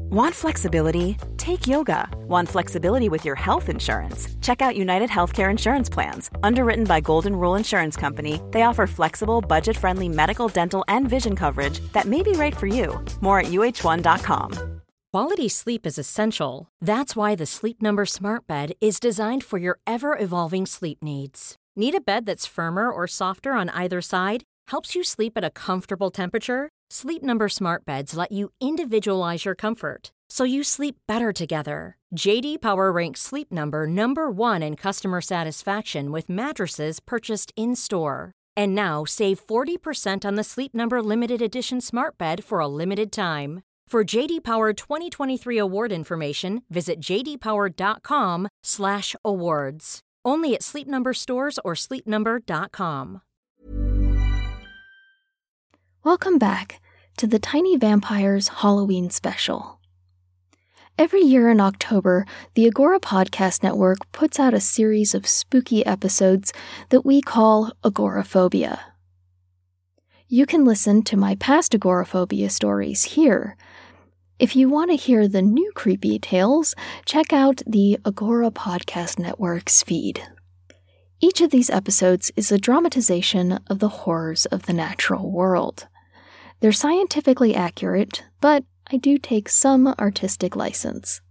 Want flexibility? Take yoga. Want flexibility with your health insurance? Check out United Healthcare Insurance Plans. Underwritten by Golden Rule Insurance Company, they offer flexible, budget-friendly medical, dental, and vision coverage that may be right for you. More at uh1.com. Quality sleep is essential. That's why the Sleep Number Smart Bed is designed for your ever-evolving sleep needs. Need a bed that's firmer or softer on either side? Helps you sleep at a comfortable temperature? Sleep Number Smart Beds let you individualize your comfort, so you sleep better together. J.D. Power ranks Sleep Number number 1 in customer satisfaction with mattresses purchased in-store. And now, save 40% on the Sleep Number Limited Edition Smart Bed for a limited time. For J.D. Power 2023 award information, visit jdpower.com/awards. Only at Sleep Number stores or sleepnumber.com. Welcome back to the Tiny Vampires Halloween special. Every year in October, the Agora Podcast Network puts out a series of spooky episodes that we call Agoraphobia. You can listen to my past agoraphobia stories here. If you want to hear the new creepy tales, check out the Agora Podcast Network's feed. Each of these episodes is a dramatization of the horrors of the natural world. They're scientifically accurate, but I do take some artistic license.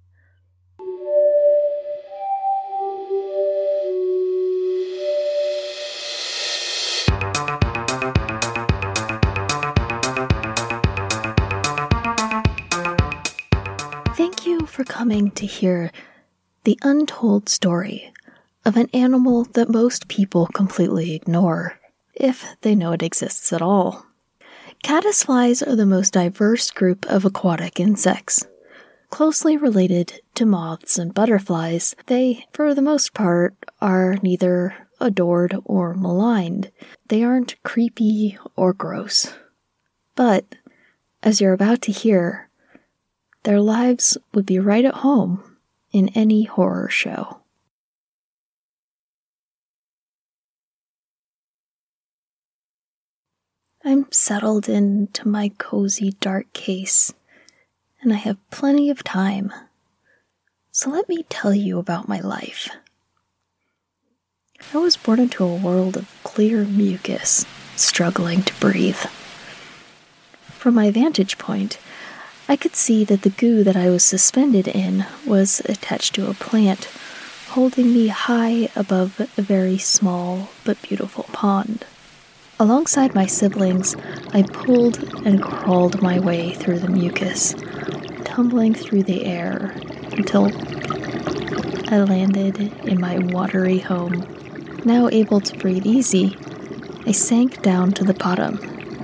Thank you for coming to hear the untold story of an animal that most people completely ignore, if they know it exists at all. Caddisflies are the most diverse group of aquatic insects. Closely related to moths and butterflies, they, for the most part, are neither adored or maligned. They aren't creepy or gross. But, as you're about to hear, their lives would be right at home in any horror show. I'm settled into my cozy dark case, and I have plenty of time. So let me tell you about my life. I was born into a world of clear mucus, struggling to breathe. From my vantage point, I could see that the goo that I was suspended in was attached to a plant, holding me high above a very small but beautiful pond. Alongside my siblings, I pulled and crawled my way through the mucus, tumbling through the air until I landed in my watery home. Now able to breathe easy, I sank down to the bottom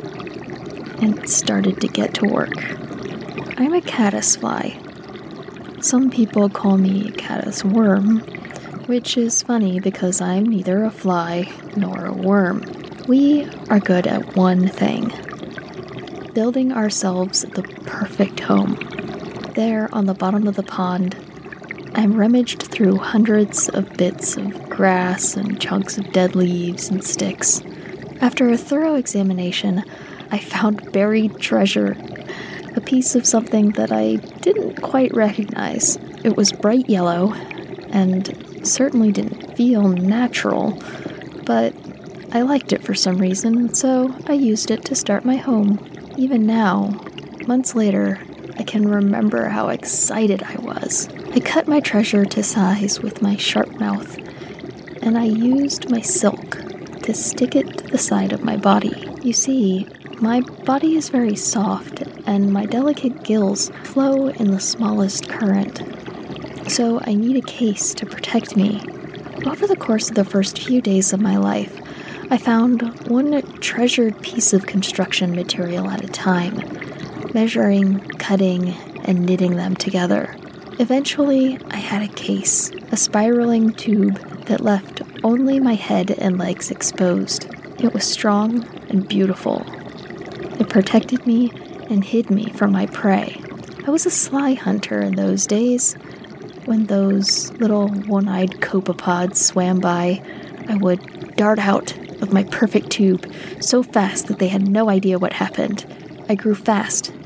and started to get to work. I'm a caddisfly. Some people call me a caddisworm, which is funny because I'm neither a fly nor a worm. We are good at one thing: building ourselves the perfect home. There, on the bottom of the pond, I'm rummaged through hundreds of bits of grass and chunks of dead leaves and sticks. After a thorough examination, I found buried treasure, a piece of something that I didn't quite recognize. It was bright yellow, and certainly didn't feel natural, but I liked it for some reason, so I used it to start my home. Even now, months later, I can remember how excited I was. I cut my treasure to size with my sharp mouth, and I used my silk to stick it to the side of my body. You see, my body is very soft, and my delicate gills flow in the smallest current, so I need a case to protect me. Over the course of the first few days of my life, I found one treasured piece of construction material at a time, measuring, cutting, and knitting them together. Eventually, I had a case, a spiraling tube that left only my head and legs exposed. It was strong and beautiful. It protected me and hid me from my prey. I was a sly hunter in those days. When those little one-eyed copepods swam by, I would dart out of my perfect tube so fast that they had no idea what happened. I grew fast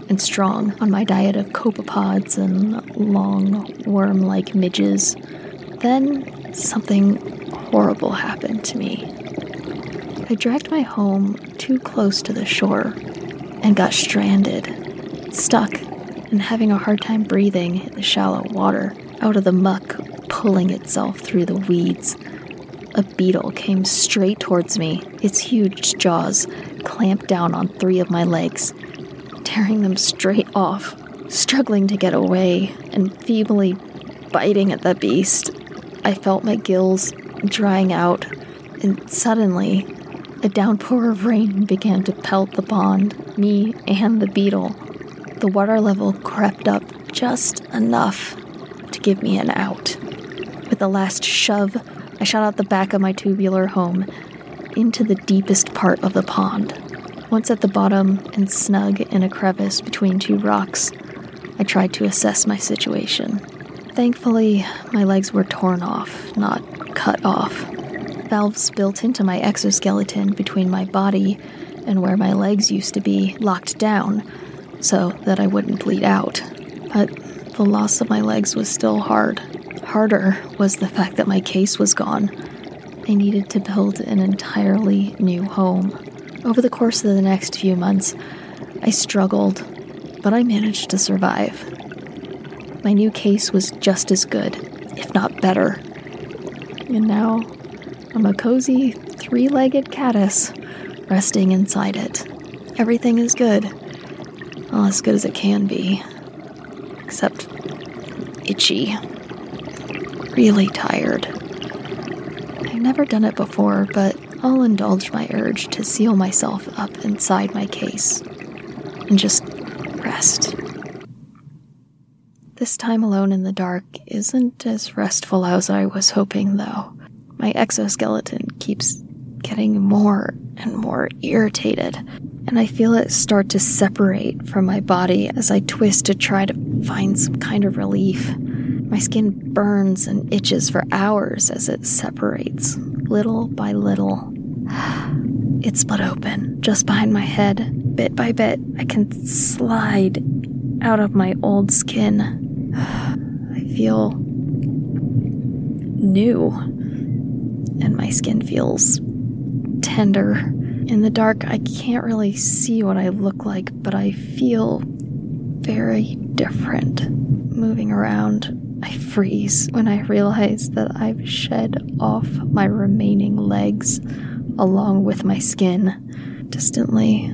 and strong on my diet of copepods and long worm-like midges. Then something horrible happened to me. I dragged my home too close to the shore and got stranded, stuck, and having a hard time breathing in the shallow water, out of the muck, pulling itself through the weeds. A beetle came straight towards me, its huge jaws clamped down on 3 of my legs, tearing them straight off, struggling to get away, and feebly biting at the beast. I felt my gills drying out, and suddenly, a downpour of rain began to pelt the pond, me and the beetle. The water level crept up just enough to give me an out. With the last shove, I shot out the back of my tubular home into the deepest part of the pond. Once at the bottom and snug in a crevice between 2 rocks, I tried to assess my situation. Thankfully, my legs were torn off, not cut off. Valves built into my exoskeleton between my body and where my legs used to be locked down so that I wouldn't bleed out. But the loss of my legs was still hard. Harder was the fact that my case was gone. I needed to build an entirely new home. Over the course of the next few months, I struggled, but I managed to survive. My new case was just as good, if not better. And now, I'm a cozy, 3-legged caddis resting inside it. Everything is good. Well, as good as it can be. Except itchy. Really tired. I've never done it before, but I'll indulge my urge to seal myself up inside my case and just rest. This time alone in the dark isn't as restful as I was hoping, though. My exoskeleton keeps getting more and more irritated, and I feel it start to separate from my body as I twist to try to find some kind of relief. My skin burns and itches for hours as it separates, little by little. It split open, just behind my head. Bit by bit, I can slide out of my old skin. I feel new, and my skin feels tender. In the dark, I can't really see what I look like, but I feel very different. Moving around, I freeze when I realize that I've shed off my remaining legs along with my skin. Distantly,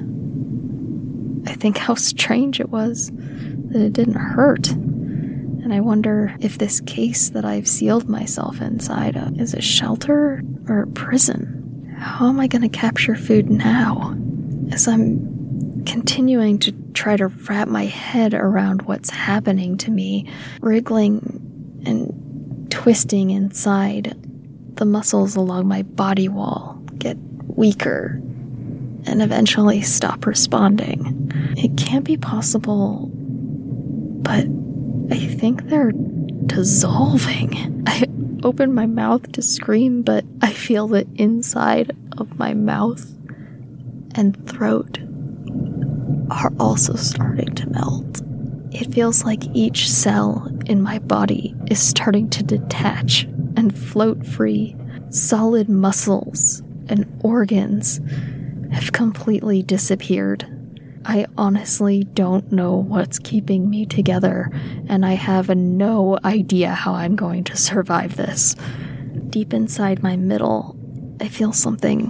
I think how strange it was that it didn't hurt. And I wonder if this case that I've sealed myself inside of is a shelter or a prison. How am I going to capture food now? As I'm continuing to try to wrap my head around what's happening to me, wriggling and twisting inside, the muscles along my body wall get weaker and eventually stop responding. It can't be possible, but I think they're dissolving. I open my mouth to scream, but I feel the inside of my mouth and throat are also starting to melt. It feels like each cell in my body is starting to detach and float free. Solid muscles and organs have completely disappeared. I honestly don't know what's keeping me together, and I have no idea how I'm going to survive this. Deep inside my middle, I feel something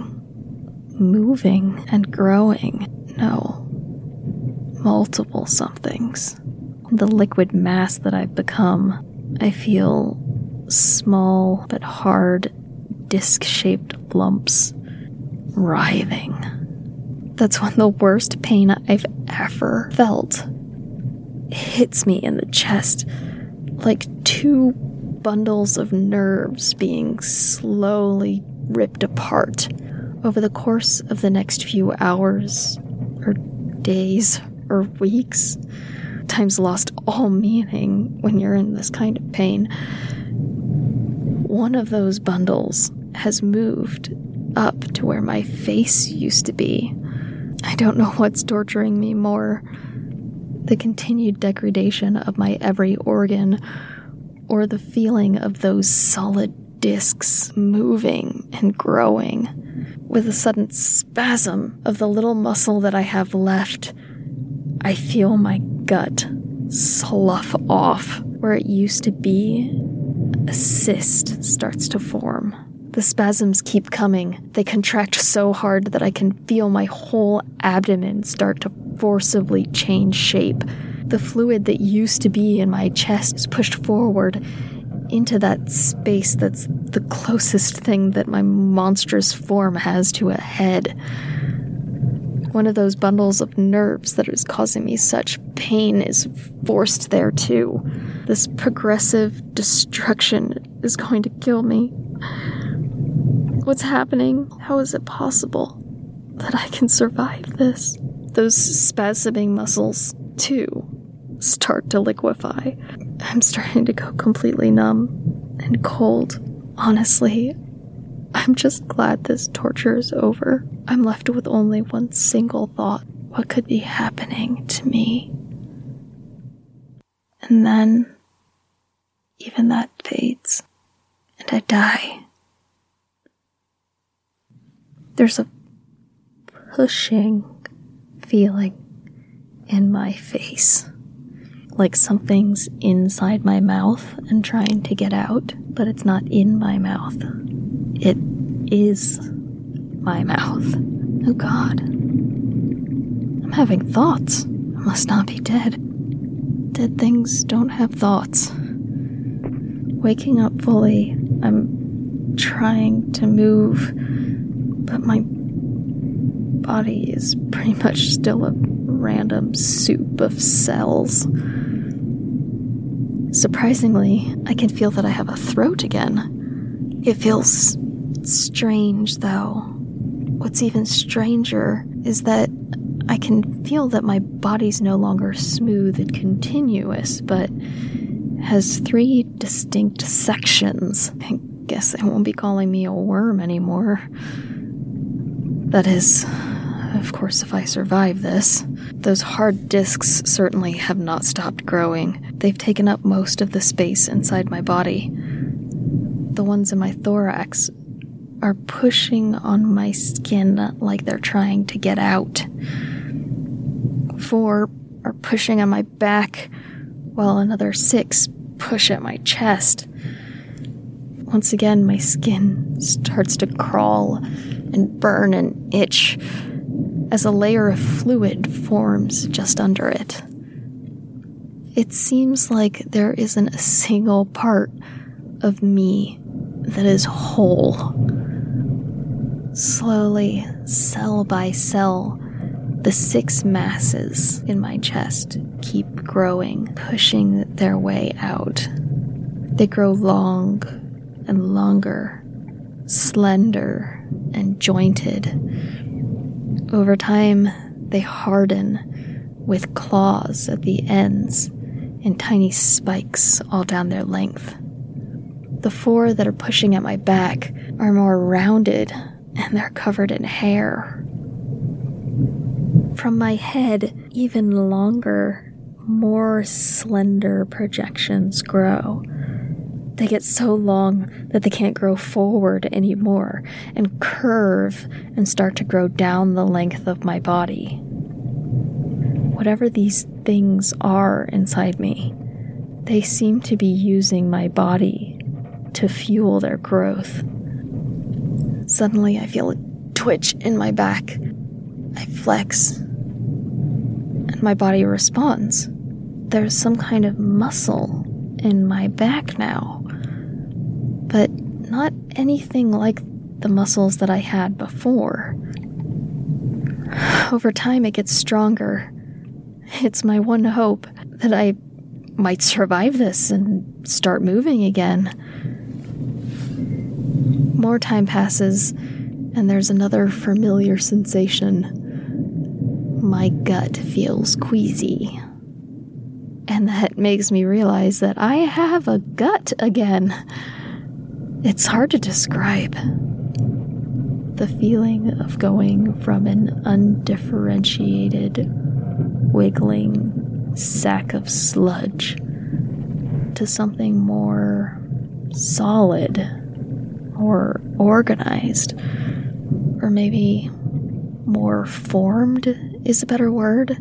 moving and growing. No, multiple somethings. The liquid mass that I've become, I feel small but hard, disc-shaped lumps writhing. That's when the worst pain I've ever felt. It hits me in the chest like 2 bundles of nerves being slowly ripped apart. Over the course of the next few hours, or days, or weeks, time's lost all meaning when you're in this kind of pain. One of those bundles has moved up to where my face used to be. I don't know what's torturing me more, the continued degradation of my every organ, or the feeling of those solid discs moving and growing. With a sudden spasm of the little muscle that I have left, I feel my gut slough off. Where it used to be, a cyst starts to form. The spasms keep coming. They contract so hard that I can feel my whole abdomen start to forcibly change shape. The fluid that used to be in my chest is pushed forward into that space that's the closest thing that my monstrous form has to a head. One of those bundles of nerves that is causing me such pain is forced there too. This progressive destruction is going to kill me. What's happening? How is it possible that I can survive this? Those spasming muscles, too, start to liquefy. I'm starting to go completely numb and cold. Honestly, I'm just glad this torture is over. I'm left with only one single thought. What could be happening to me? And then, even that fades, and I die. There's a pushing feeling in my face, like something's inside my mouth and trying to get out, but it's not in my mouth. It is my mouth. Oh God. I'm having thoughts. I must not be dead. Dead things don't have thoughts. Waking up fully, I'm trying to move, but my body is pretty much still a random soup of cells. Surprisingly, I can feel that I have a throat again. It feels strange, though. What's even stranger is that I can feel that my body's no longer smooth and continuous, but has 3 distinct sections. I guess they won't be calling me a worm anymore. That is, of course, if I survive this. Those hard discs certainly have not stopped growing. They've taken up most of the space inside my body. The ones in my thorax are pushing on my skin like they're trying to get out. 4 are pushing on my back, while another 6 push at my chest. Once again, my skin starts to crawl and burn and itch as a layer of fluid forms just under it. It seems like there isn't a single part of me that is whole. Slowly, cell by cell, the 6 masses in my chest keep growing, pushing their way out. They grow long and longer, slender and jointed. Over time, they harden with claws at the ends and tiny spikes all down their length. The 4 that are pushing at my back are more rounded, and they're covered in hair. From my head, even longer, more slender projections grow. They get so long that they can't grow forward anymore and curve and start to grow down the length of my body. Whatever these things are inside me, they seem to be using my body to fuel their growth. Suddenly, I feel a twitch in my back. I flex, and my body responds. There's some kind of muscle in my back now, but not anything like the muscles that I had before. Over time, it gets stronger. It's my one hope that I might survive this and start moving again. More time passes, and there's another familiar sensation. My gut feels queasy. And that makes me realize that I have a gut again. It's hard to describe. The feeling of going from an undifferentiated, wiggling sack of sludge to something more solid or organized, or maybe more formed is a better word.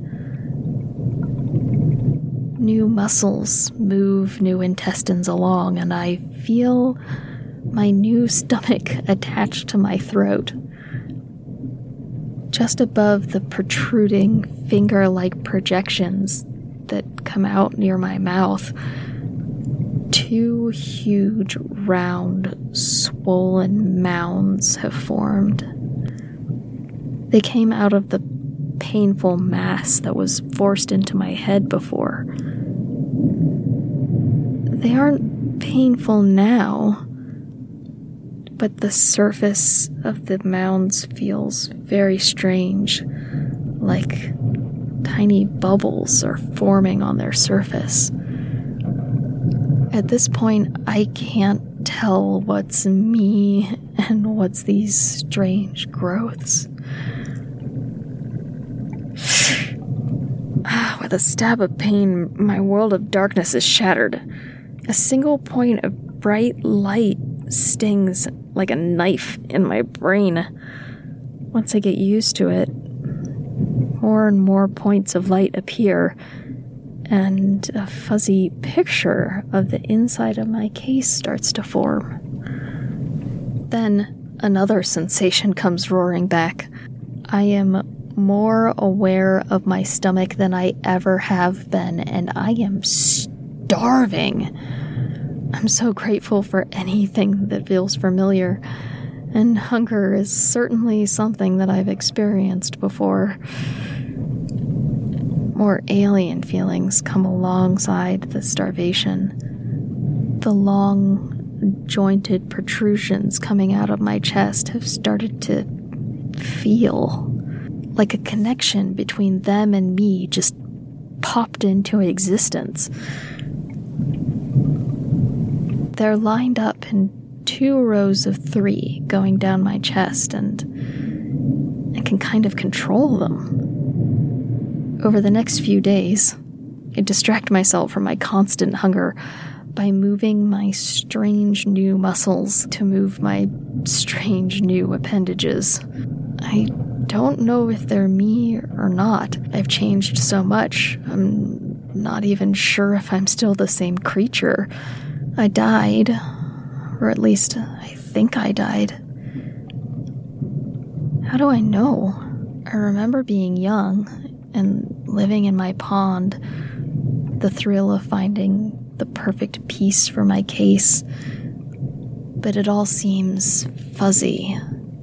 New muscles move new intestines along, and I feel my new stomach attached to my throat. Just above the protruding finger-like projections that come out near my mouth, two huge, round, swollen mounds have formed. They came out of the painful mass that was forced into my head before. They aren't painful now, but the surface of the mounds feels very strange, like tiny bubbles are forming on their surface. At this point, I can't tell what's me and what's these strange growths. With a stab of pain, my world of darkness is shattered. A single point of bright light stings like a knife in my brain. Once I get used to it, more and more points of light appear, and a fuzzy picture of the inside of my case starts to form. Then another sensation comes roaring back. I am more aware of my stomach than I ever have been, and I am starving. I'm so grateful for anything that feels familiar, and hunger is certainly something that I've experienced before. More alien feelings come alongside the starvation. The long, jointed protrusions coming out of my chest have started to feel like a connection between them and me just popped into existence. They're lined up in 2 rows of 3 going down my chest, and I can kind of control them. Over the next few days, I distract myself from my constant hunger by moving my strange new muscles to move my strange new appendages. I don't know if they're me or not. I've changed so much, I'm not even sure if I'm still the same creature. I died, or at least I think I died. How do I know? I remember being young and living in my pond, the thrill of finding the perfect piece for my case, but it all seems fuzzy.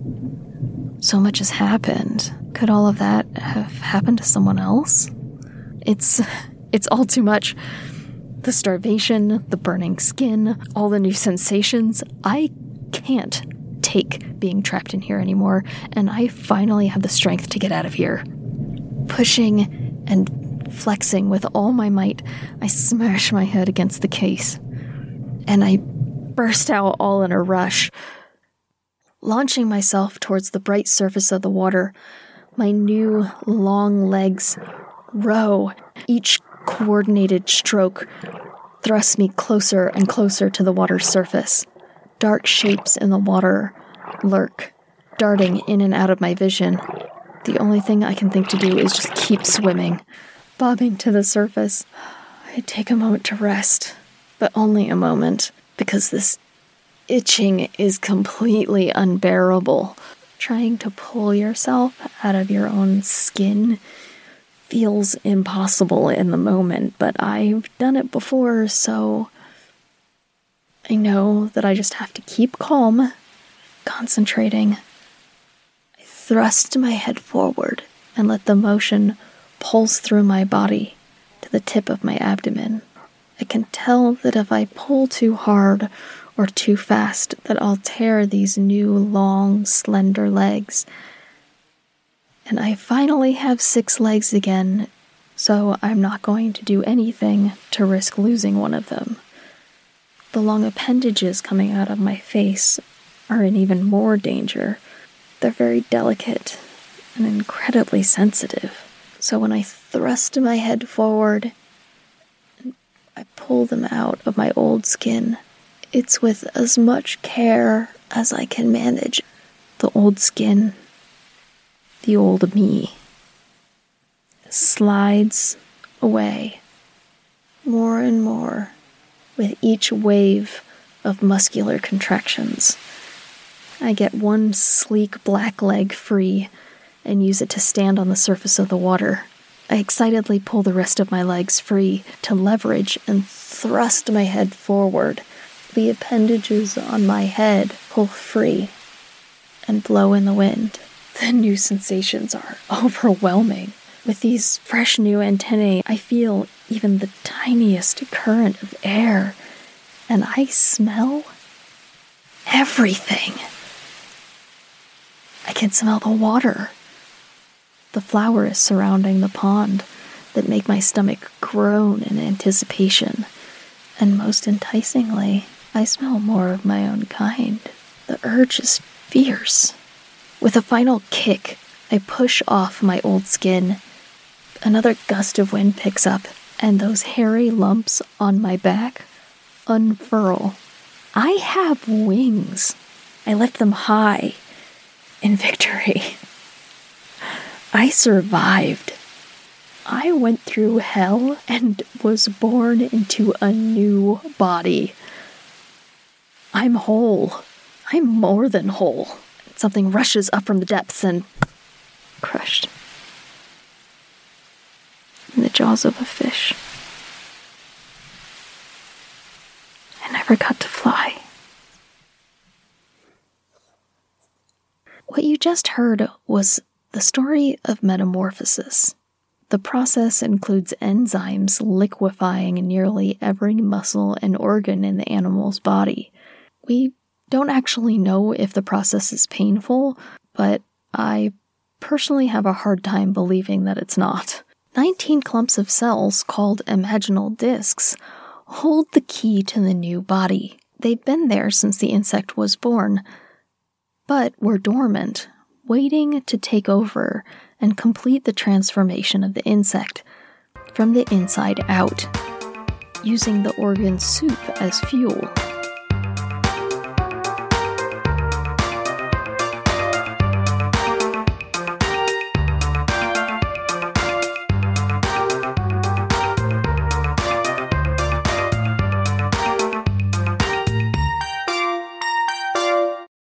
So much has happened. Could all of that have happened to someone else? It's all too much. The starvation, the burning skin, all the new sensations. I can't take being trapped in here anymore, and I finally have the strength to get out of here. Pushing and flexing with all my might, I smash my head against the case, and I burst out all in a rush. Launching myself towards the bright surface of the water, my new long legs row. Each coordinated stroke thrusts me closer and closer to the water's surface. Dark shapes in the water lurk, darting in and out of my vision. The only thing I can think to do is just keep swimming, bobbing to the surface. I take a moment to rest, but only a moment, because this itching is completely unbearable. Trying to pull yourself out of your own skin feels impossible in the moment, but I've done it before, so I know that I just have to keep calm, concentrating. I thrust my head forward and let the motion pulse through my body to the tip of my abdomen. I can tell that if I pull too hard or too fast, that I'll tear these new, long, slender legs. And I finally have 6 legs again, so I'm not going to do anything to risk losing one of them. The long appendages coming out of my face are in even more danger. They're very delicate and incredibly sensitive. So when I thrust my head forward I pull them out of my old skin. It's with as much care as I can manage. The old skin, the old me, slides away more and more with each wave of muscular contractions. I get one sleek black leg free and use it to stand on the surface of the water. I excitedly pull the rest of my legs free to leverage and thrust my head forward. The appendages on my head pull free and blow in the wind. The new sensations are overwhelming. With these fresh new antennae, I feel even the tiniest current of air, and I smell everything. I can smell the water, the flowers surrounding the pond that make my stomach groan in anticipation, and most enticingly, I smell more of my own kind. The urge is fierce. With a final kick, I push off my old skin. Another gust of wind picks up, and those hairy lumps on my back unfurl. I have wings. I lift them high in victory. I survived. I went through hell and was born into a new body. I'm whole. I'm more than whole. Something rushes up from the depths and crushed in the jaws of a fish. I never got to fly. What you just heard was the story of metamorphosis. The process includes enzymes liquefying nearly every muscle and organ in the animal's body. We don't actually know if the process is painful, but I personally have a hard time believing that it's not. 19 clumps of cells, called imaginal discs, hold the key to the new body. They've been there since the insect was born, but were dormant, waiting to take over and complete the transformation of the insect from the inside out, using the organ soup as fuel.